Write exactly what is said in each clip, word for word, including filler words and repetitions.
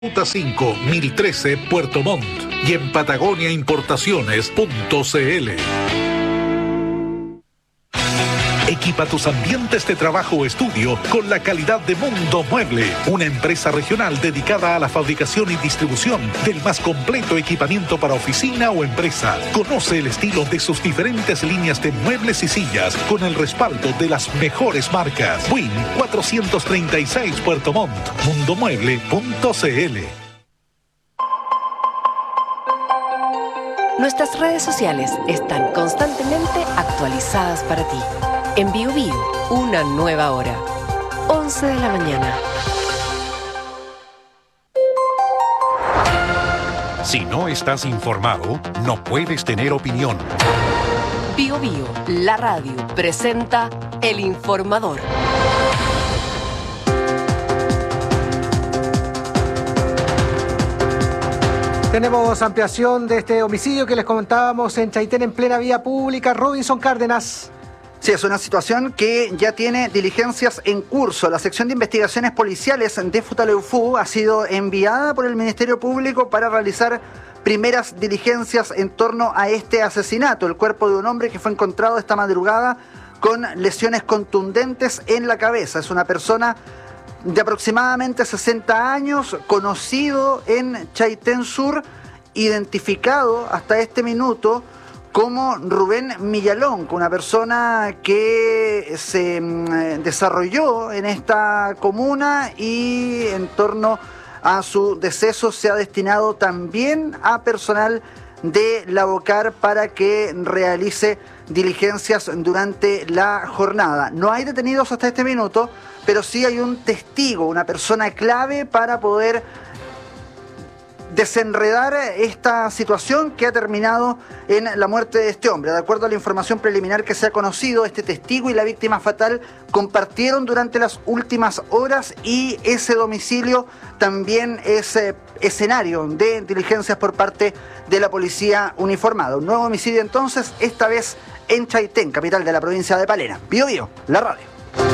Ruta cinco, mil trece, Puerto Montt y en patagonia importaciones punto c l. Equipa tus ambientes de trabajo o estudio con la calidad de Mundo Mueble, una empresa regional dedicada a la fabricación y distribución del más completo equipamiento para oficina o empresa. Conoce el estilo de sus diferentes líneas de muebles y sillas con el respaldo de las mejores marcas. Win cuatrocientos treinta y seis Puerto Montt, mundo mueble punto c l. Nuestras redes sociales están constantemente actualizadas para ti. En Bio Bio, una nueva hora. once de la mañana. Si no estás informado, no puedes tener opinión. Bio Bio, la radio, presenta El Informador. Tenemos ampliación de este homicidio que les comentábamos en Chaitén, en plena vía pública. Robinson Cárdenas. Sí, es una situación que ya tiene diligencias en curso. La sección de investigaciones policiales de Futaleufú ha sido enviada por el Ministerio Público para realizar primeras diligencias en torno a este asesinato. El cuerpo de un hombre que fue encontrado esta madrugada con lesiones contundentes en la cabeza. Es una persona de aproximadamente sesenta años, conocido en Chaitén Sur, identificado hasta este minuto como Rubén Millalón, una persona que se desarrolló en esta comuna y en torno a su deceso se ha destinado también a personal de la Bocar para que realice diligencias durante la jornada. No hay detenidos hasta este minuto, pero sí hay un testigo, una persona clave para poder desenredar esta situación que ha terminado en la muerte de este hombre. De acuerdo a la información preliminar que se ha conocido, este testigo y la víctima fatal compartieron durante las últimas horas y ese domicilio también es eh, escenario de diligencias por parte de la policía uniformada. Un nuevo homicidio entonces, esta vez en Chaitén, capital de la provincia de Palena. Bio Bio, la radio.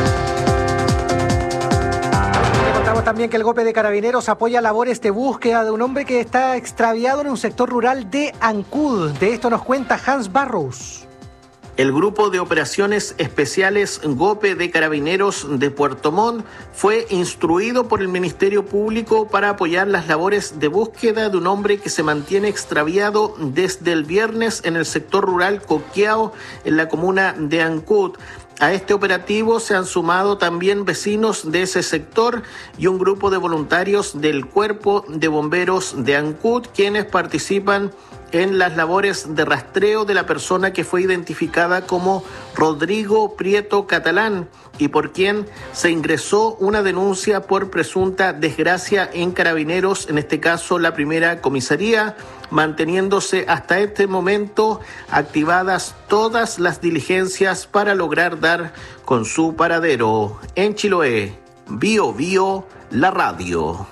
También que el G O P de Carabineros apoya labores de búsqueda de un hombre que está extraviado en un sector rural de Ancud. De esto nos cuenta Hans Barrows. El Grupo de Operaciones Especiales G O P de Carabineros de Puerto Montt fue instruido por el Ministerio Público para apoyar las labores de búsqueda de un hombre que se mantiene extraviado desde el viernes en el sector rural Coqueao, en la comuna de Ancud. A este operativo se han sumado también vecinos de ese sector y un grupo de voluntarios del Cuerpo de Bomberos de Ancud, quienes participan en las labores de rastreo de la persona que fue identificada como Rodrigo Prieto Catalán y por quien se ingresó una denuncia por presunta desgracia en Carabineros, en este caso la primera comisaría, manteniéndose hasta este momento activadas todas las diligencias para lograr dar con su paradero. En Chiloé, Bio Bio, la radio.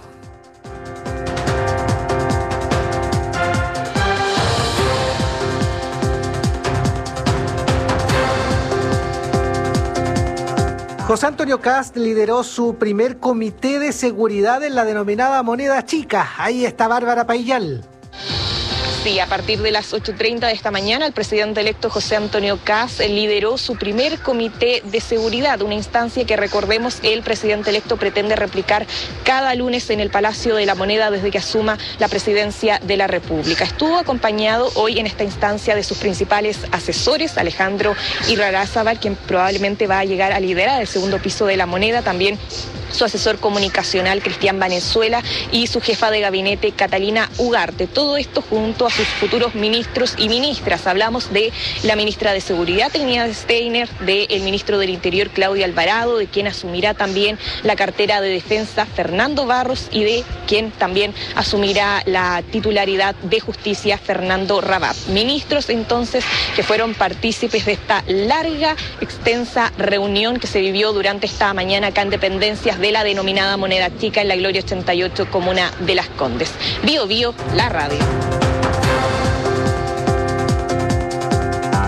José Antonio Kast lideró su primer comité de seguridad en la denominada moneda chica. Ahí está Bárbara Paillal. Sí, a partir de las ocho treinta de esta mañana, el presidente electo José Antonio Kast lideró su primer comité de seguridad, una instancia que, recordemos, el presidente electo pretende replicar cada lunes en el Palacio de la Moneda desde que asuma la presidencia de la República. Estuvo acompañado hoy en esta instancia de sus principales asesores, Alejandro Irarrázaval, quien probablemente va a llegar a liderar el segundo piso de la Moneda, también su asesor comunicacional Cristian Valenzuela y su jefa de gabinete Catalina Ugarte. Todo esto junto a sus futuros ministros y ministras. Hablamos de la ministra de Seguridad, Trinidad Steiner, del ministro del Interior, Claudio Alvarado, de quien asumirá también la cartera de Defensa, Fernando Barros, y de quien también asumirá la titularidad de Justicia, Fernando Rabab. Ministros entonces que fueron partícipes de esta larga, extensa reunión que se vivió durante esta mañana acá en Dependencias de la denominada moneda chica en la Gloria ochenta y ocho, comuna de Las Condes. Bio Bio, la radio.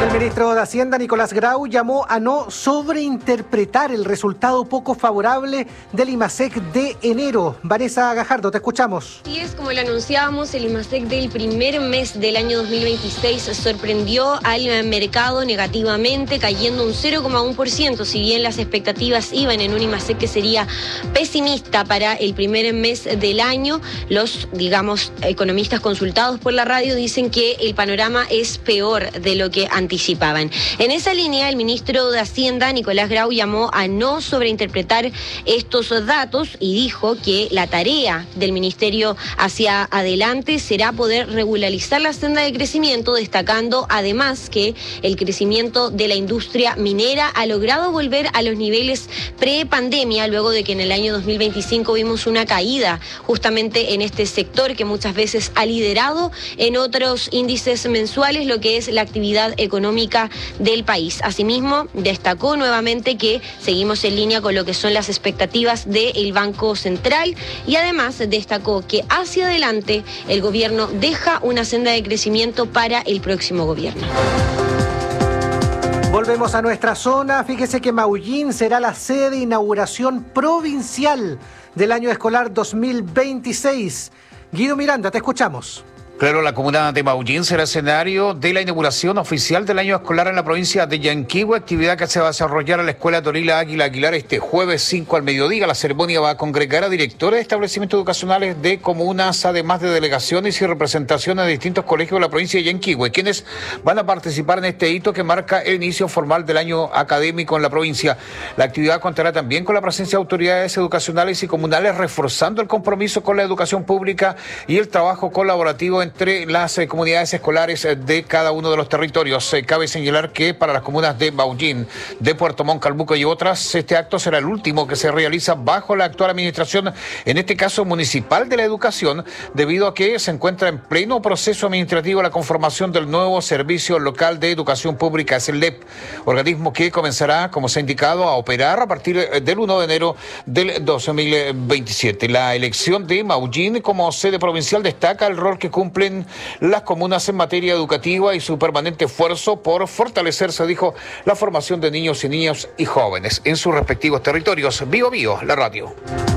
El ministro de Hacienda, Nicolás Grau, llamó a no sobreinterpretar el resultado poco favorable del IMASEC de enero. Vanessa Gajardo, te escuchamos. Así es, como lo anunciábamos, el IMASEC del primer mes del año dos mil veintiséis sorprendió al mercado negativamente, cayendo un cero coma uno por ciento. Si bien las expectativas iban en un IMASEC que sería pesimista para el primer mes del año, los, digamos, economistas consultados por la radio dicen que el panorama es peor de lo que anticipaban. Anticipaban. En esa línea, el ministro de Hacienda, Nicolás Grau, llamó a no sobreinterpretar estos datos y dijo que la tarea del ministerio hacia adelante será poder regularizar la senda de crecimiento, destacando además que el crecimiento de la industria minera ha logrado volver a los niveles pre-pandemia, luego de que en el año dos mil veinticinco vimos una caída justamente en este sector que muchas veces ha liderado en otros índices mensuales lo que es la actividad económica del país. Asimismo, destacó nuevamente que seguimos en línea con lo que son las expectativas del Banco Central y además destacó que hacia adelante el gobierno deja una senda de crecimiento para el próximo gobierno. Volvemos a nuestra zona. Fíjese que Maullín será la sede de inauguración provincial del año escolar dos mil veintiséis. Guido Miranda, te escuchamos. Claro, la comuna de Maullín será escenario de la inauguración oficial del año escolar en la provincia de Yanquihue, actividad que se va a desarrollar en la Escuela Torila Águila Aguilar este jueves cinco al mediodía. La ceremonia va a congregar a directores de establecimientos educacionales de comunas, además de delegaciones y representaciones de distintos colegios de la provincia de Yanquihue, quienes van a participar en este hito que marca el inicio formal del año académico en la provincia. La actividad contará también con la presencia de autoridades educacionales y comunales, reforzando el compromiso con la educación pública y el trabajo colaborativo en entre las eh, comunidades escolares eh, de cada uno de los territorios. Eh, cabe señalar que para las comunas de Maullín, de Puerto Montt, Calbuco y otras, este acto será el último que se realiza bajo la actual administración, en este caso municipal de la educación, debido a que se encuentra en pleno proceso administrativo la conformación del nuevo Servicio Local de Educación Pública, es el L E P, organismo que comenzará, como se ha indicado, a operar a partir del primero de enero del dos mil veintisiete. La elección de Maullín como sede provincial destaca el rol que cumplen las comunas en materia educativa y su permanente esfuerzo por fortalecer, se dijo, la formación de niños y niñas y jóvenes en sus respectivos territorios. Bio Bio, la radio.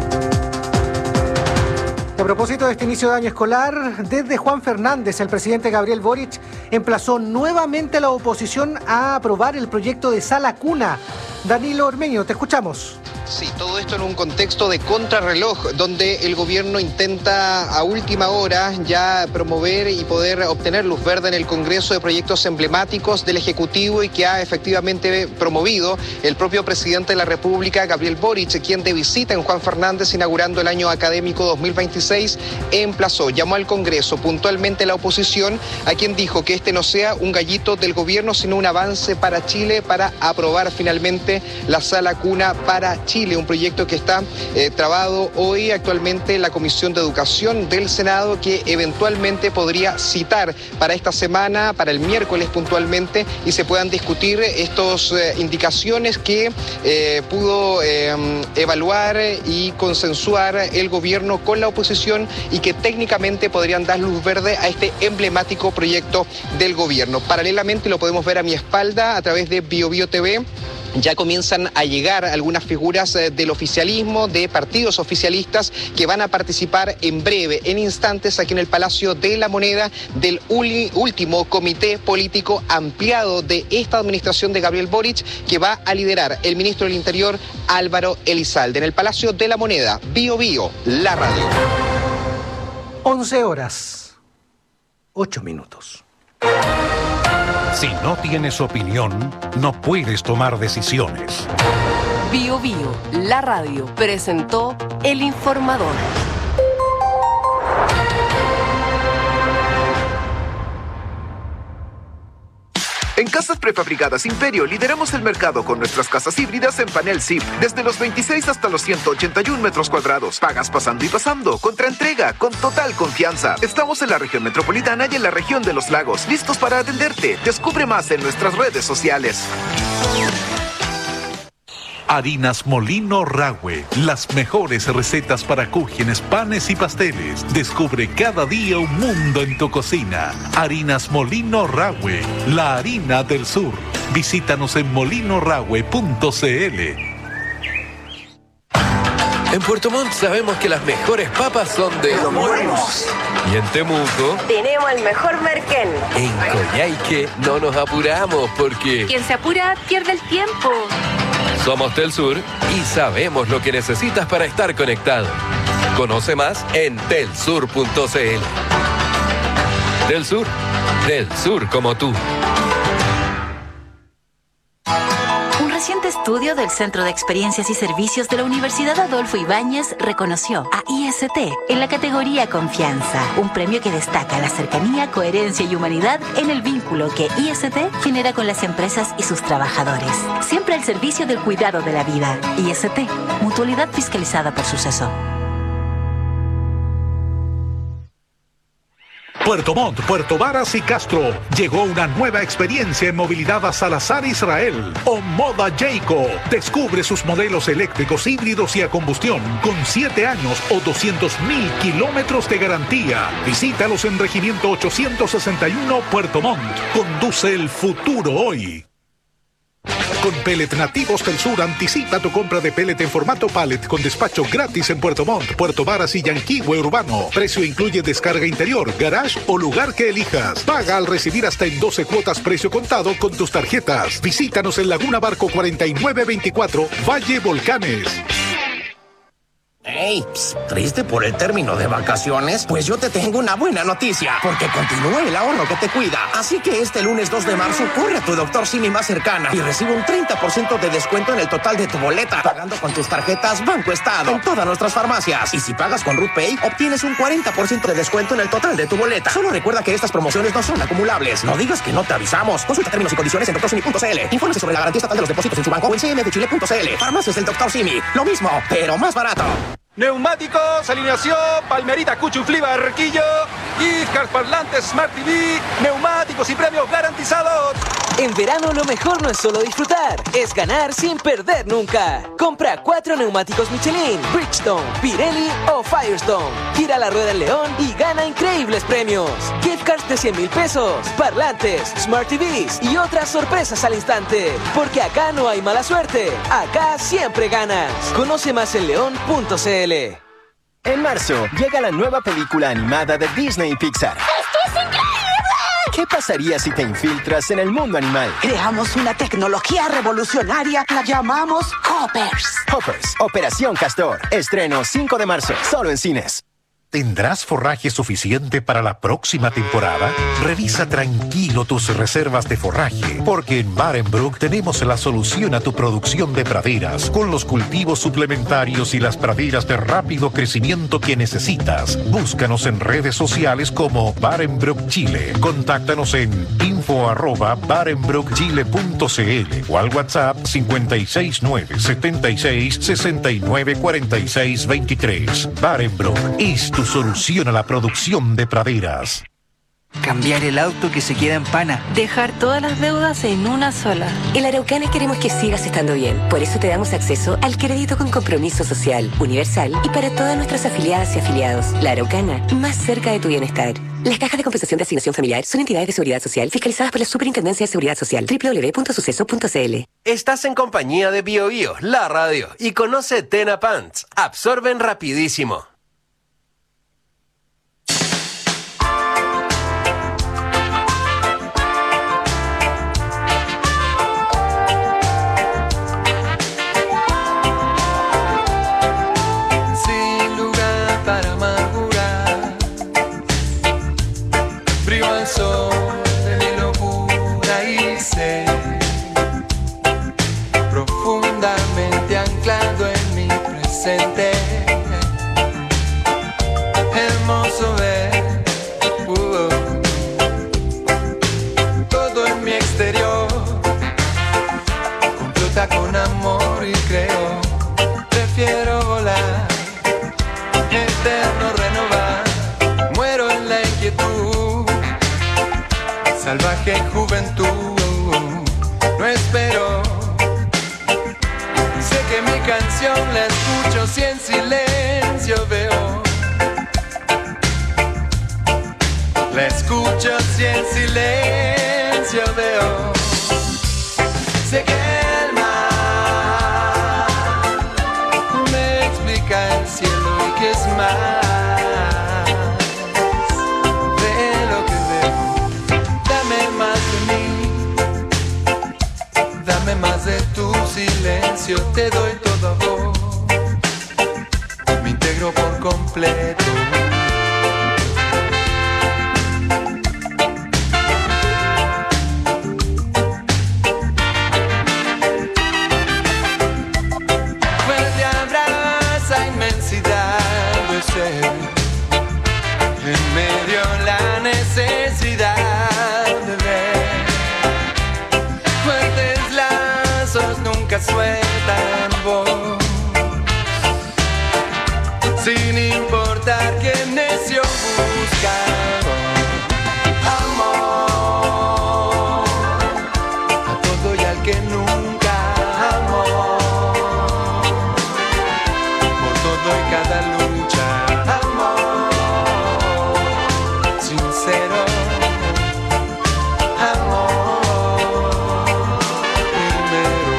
A propósito de este inicio de año escolar, desde Juan Fernández, el presidente Gabriel Boric emplazó nuevamente a la oposición a aprobar el proyecto de sala cuna. Danilo Ormeño, te escuchamos. Sí, todo esto en un contexto de contrarreloj, donde el gobierno intenta a última hora ya promover y poder obtener luz verde en el Congreso de proyectos emblemáticos del Ejecutivo y que ha efectivamente promovido el propio presidente de la República, Gabriel Boric, quien de visita en Juan Fernández inaugurando el año académico dos mil veintiséis, emplazó, llamó al Congreso, puntualmente la oposición, a quien dijo que este no sea un gallito del gobierno, sino un avance para Chile para aprobar finalmente la sala cuna para Chile. Chile, un proyecto que está eh, trabado hoy actualmente en la Comisión de Educación del Senado, que eventualmente podría citar para esta semana, para el miércoles puntualmente, y se puedan discutir estas eh, indicaciones que eh, pudo eh, evaluar y consensuar el gobierno con la oposición y que técnicamente podrían dar luz verde a este emblemático proyecto del gobierno. Paralelamente, lo podemos ver a mi espalda a través de Bio Bio T V. Ya comienzan a llegar algunas figuras del oficialismo, de partidos oficialistas que van a participar en breve, en instantes, aquí en el Palacio de la Moneda del último comité político ampliado de esta administración de Gabriel Boric, que va a liderar el ministro del Interior, Álvaro Elizalde. En el Palacio de la Moneda, Bio Bio, la radio. once horas, ocho minutos. Si no tienes opinión, no puedes tomar decisiones. Bio Bio, la radio, presentó El Informador. En Casas Prefabricadas Imperio lideramos el mercado con nuestras casas híbridas en panel S I P, desde los veintiséis hasta los ciento ochenta y uno metros cuadrados. Pagas pasando y pasando, contra entrega, con total confianza. Estamos en la región metropolitana y en la región de los lagos, listos para atenderte. Descubre más en nuestras redes sociales. Harinas Molino Rahue, las mejores recetas para cúgenes, panes y pasteles. Descubre cada día un mundo en tu cocina. Harinas Molino Rahue, la harina del sur. Visítanos en molino rahue punto c l. En Puerto Montt sabemos que las mejores papas son de Los Morenos. Y en Temuco tenemos el mejor merquén. En Coyhaique no nos apuramos porque Quien se apura pierde el tiempo. somos Telsur y sabemos lo que necesitas para estar conectado. Conoce más en telsur punto c l. Telsur, del sur como tú. Un reciente estudio del Centro de Experiencias y Servicios de la Universidad Adolfo Ibáñez reconoció a I S T en la categoría Confianza, un premio que destaca la cercanía, coherencia y humanidad en el vínculo que I S T genera con las empresas y sus trabajadores. Siempre al servicio del cuidado de la vida. I S T, mutualidad fiscalizada por Suceso. Puerto Montt, Puerto Varas y Castro. Llegó una nueva experiencia en movilidad a Salazar Israel. Omoda Jayco. Descubre sus modelos eléctricos, híbridos y a combustión con siete años o doscientos mil kilómetros de garantía. Visítalos en Regimiento ochocientos sesenta y uno Puerto Montt. Conduce el futuro hoy. Con Pellet Nativos Telsur anticipa tu compra de pellet en formato pallet con despacho gratis en Puerto Montt, Puerto Varas y Yanquihue Urbano. Precio incluye descarga interior, garage o lugar que elijas. Paga al recibir hasta en doce cuotas precio contado con tus tarjetas. Visítanos en Laguna Barco cuarenta y nueve veinticuatro, Valle Volcanes. Hey, psst, ¿triste por el término de vacaciones? Pues yo te tengo una buena noticia, porque continúa el ahorro que te cuida. Así que este lunes dos de marzo corre a tu doctor Simi más cercana y recibe un treinta por ciento de descuento en el total de tu boleta, pagando con tus tarjetas Banco Estado en todas nuestras farmacias. Y si pagas con RutPay, obtienes un cuarenta por ciento de descuento en el total de tu boleta. Solo recuerda que estas promociones no son acumulables. No digas que no te avisamos. Consulta términos y condiciones en doctor simi punto c l. Infórmese sobre la garantía estatal de los depósitos en su banco o en c m de chile punto c l. Farmacias del doctor Simi. Lo mismo, pero más barato. Neumáticos, alineación, Palmerita, Cuchufliba, Arquillo, Iscars, parlantes, Smart T V, neumáticos y premios garantizados. En verano lo mejor no es solo disfrutar, es ganar sin perder nunca. Compra cuatro neumáticos Michelin, Bridgestone, Pirelli o Firestone. Gira la rueda en León y gana increíbles premios. Gift cards de cien mil pesos, parlantes, Smart T Vs y otras sorpresas al instante. Porque acá no hay mala suerte, acá siempre ganas. Conoce más en león punto c l. En marzo, llega la nueva película animada de Disney y Pixar. ¡Esto es increíble! ¿Qué pasaría si te infiltras en el mundo animal? Creamos una tecnología revolucionaria, la llamamos Hoppers. Hoppers, Operación Castor. Estreno cinco de marzo, solo en cines. ¿Tendrás forraje suficiente para la próxima temporada? Revisa tranquilo tus reservas de forraje, porque en Barenbrook tenemos la solución a tu producción de praderas, con los cultivos suplementarios y las praderas de rápido crecimiento que necesitas. Búscanos en redes sociales como Barenbrook Chile. Contáctanos en info arroba barenbrook chile punto c l o al WhatsApp cinco seis nueve, siete seis, seis nueve, cuatro seis dos tres. Barenbrook es tu solución a la producción de praderas. Cambiar el auto que se queda en pana. Dejar todas las deudas en una sola. En Araucana queremos que sigas estando bien. Por eso te damos acceso al crédito con compromiso social, universal y para todas nuestras afiliadas y afiliados. La Araucana, más cerca de tu bienestar. Las cajas de compensación de asignación familiar son entidades de seguridad social fiscalizadas por la Superintendencia de Seguridad Social. doble u doble u doble u punto suceso punto c l. Estás en compañía de Bio Bio, la radio, y conoce Tena Pants. Absorben rapidísimo. Profundamente anclado en mi presente, hermoso ver uh, todo en mi exterior complota con amor y creo, prefiero volar, eterno renovar, muero en la inquietud, salvaje juventud, no espero. La escucho si en silencio veo. Sé que el mar me explica el cielo y que es más de lo que veo. Dame más de mí, dame más de tu silencio. Te doy todo a vos, me integro por completo. En medio la necesidad de ver. Fuertes lazos nunca sueltan voz, sin importar que necio busca amor a todo y al que nunca amó, por todo y cada lucha. Sincero, amor primero.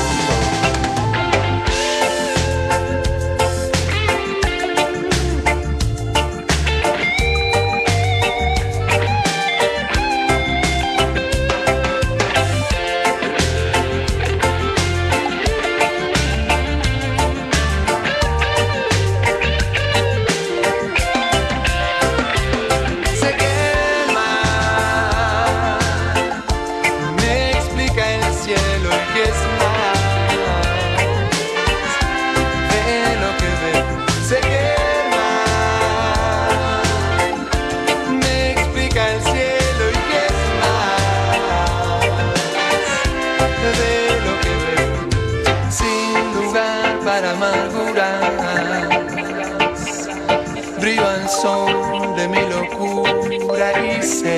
Brillo al sol de mi locura y sé,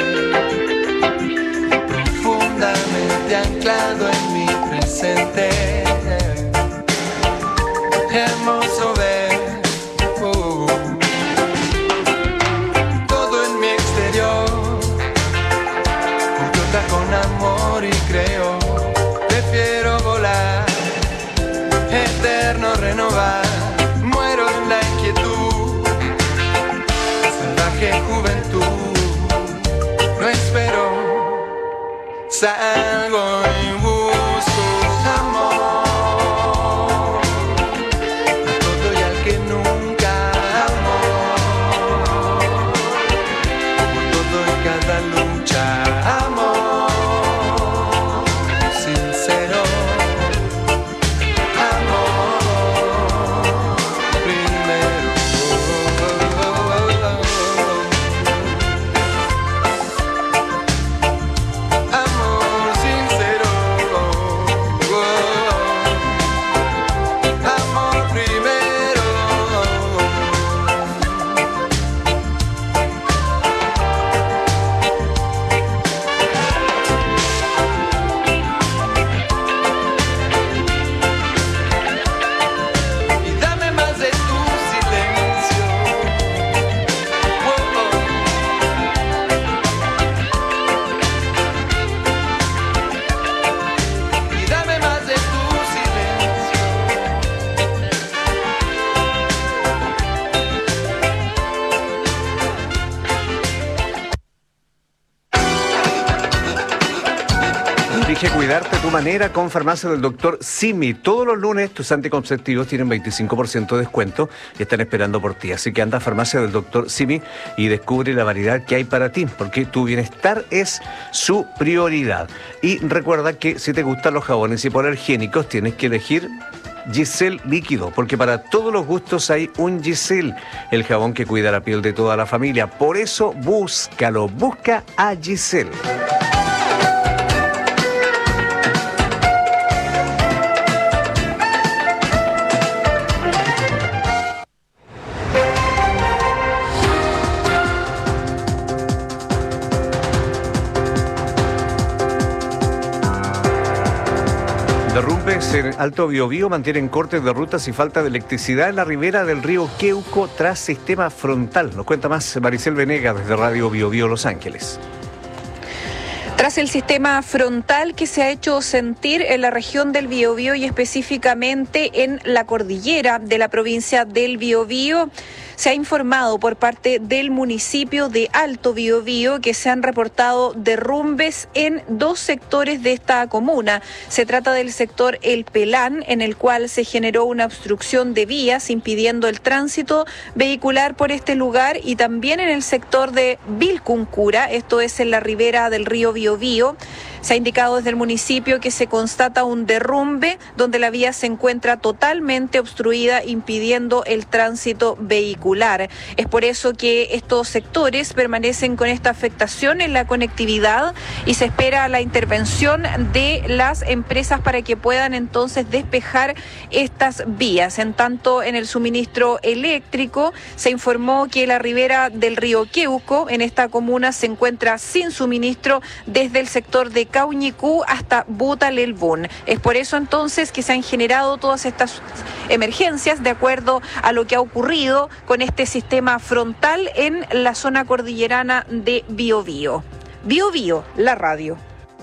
profundamente anclado en mi presente. Hermoso ver oh, todo en mi exterior, flota con amor y creo. Prefiero volar, eterno renovar. Muero en la inquietud, salvaje juventud. No espero, salgo y busco amor a todo y al que nunca amó, por todo y cada lucha. Amor sincero, Elige cuidarte a tu manera con Farmacia del doctor Simi. Todos los lunes tus anticonceptivos tienen veinticinco por ciento de descuento y están esperando por ti. Así que anda a Farmacia del doctor Simi y descubre la variedad que hay para ti, porque tu bienestar es su prioridad. Y recuerda que si te gustan los jabones hipoalergénicos, tienes que elegir Giselle líquido, porque para todos los gustos hay un Giselle, el jabón que cuida la piel de toda la familia. Por eso búscalo, busca a Giselle. Lluvias en Alto Biobío mantienen cortes de rutas y falta de electricidad en la ribera del río Queuco tras sistema frontal. Nos cuenta más Maricel Venegas desde Radio Biobío Los Ángeles. Tras el sistema frontal que se ha hecho sentir en la región del Biobío y específicamente en la cordillera de la provincia del Biobío, se ha informado por parte del municipio de Alto Biobío que se han reportado derrumbes en dos sectores de esta comuna. Se trata del sector El Pelán, en el cual se generó una obstrucción de vías impidiendo el tránsito vehicular por este lugar, y también en el sector de Vilcuncura, esto es en la ribera del río Biobío. Se ha indicado desde el municipio que se constata un derrumbe donde la vía se encuentra totalmente obstruida, impidiendo el tránsito vehicular. Es por eso que estos sectores permanecen con esta afectación en la conectividad y se espera la intervención de las empresas para que puedan entonces despejar estas vías. En tanto, en el suministro eléctrico se informó que la ribera del río Queuco en esta comuna se encuentra sin suministro desde el sector de Cauñicú hasta Butalelbún. Es por eso entonces que se han generado todas estas emergencias de acuerdo a lo que ha ocurrido con este sistema frontal en la zona cordillerana de Biobío. Biobío, la radio.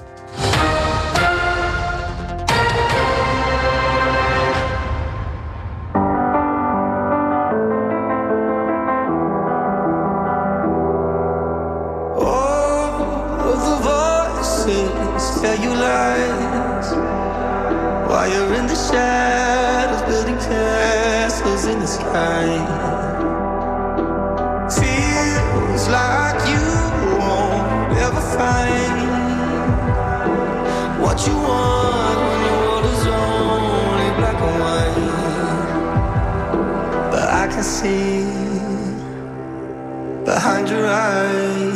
Tell you lies while you're in the shadows, building castles in the sky. Feels like you won't ever find what you want when your world is only black and white. But I can see behind your eyes.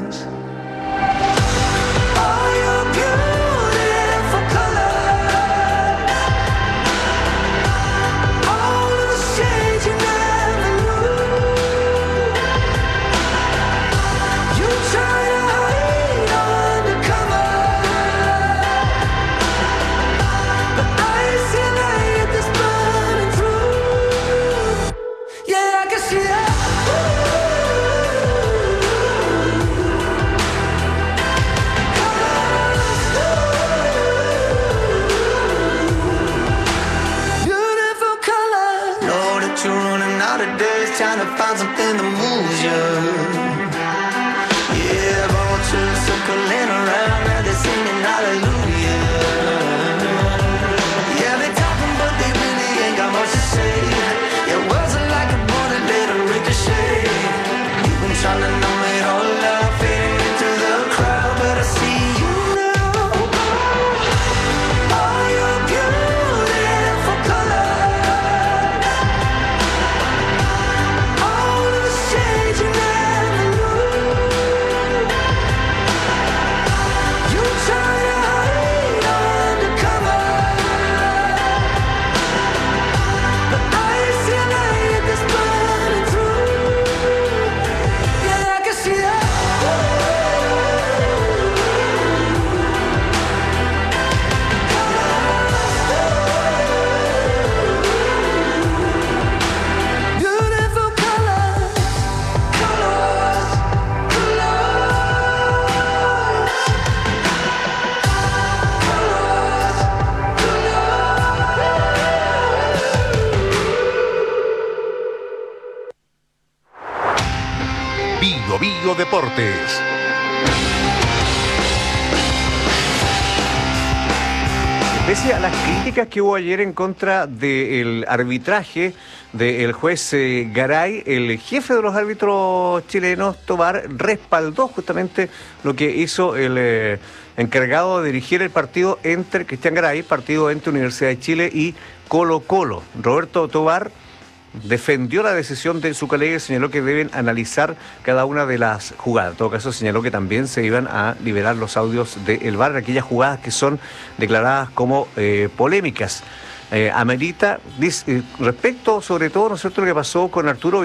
Trying to find something that moves you. Yeah, vultures circling around and they're singing hallelujah. Yeah, they talking but they really ain't got much to say. Yeah, words are like a bullet, let them ricochet. You've been trying to numb it all out, fading into the crowd, but I see you now. All your beautiful colors. Bio Deportes. Pese a las críticas que hubo ayer en contra del arbitraje del juez eh, Garay, el jefe de los árbitros chilenos, Tobar, respaldó justamente lo que hizo el eh, encargado de dirigir el partido entre Cristian Garay, partido entre Universidad de Chile y Colo Colo. Roberto Tobar defendió la decisión de su colega y señaló que deben analizar cada una de las jugadas. En todo caso, señaló que también se iban a liberar los audios del V A R, aquellas jugadas que son declaradas como eh, polémicas. Eh, amerita, dice, respecto sobre todo, ¿no es cierto?, lo que pasó con Arturo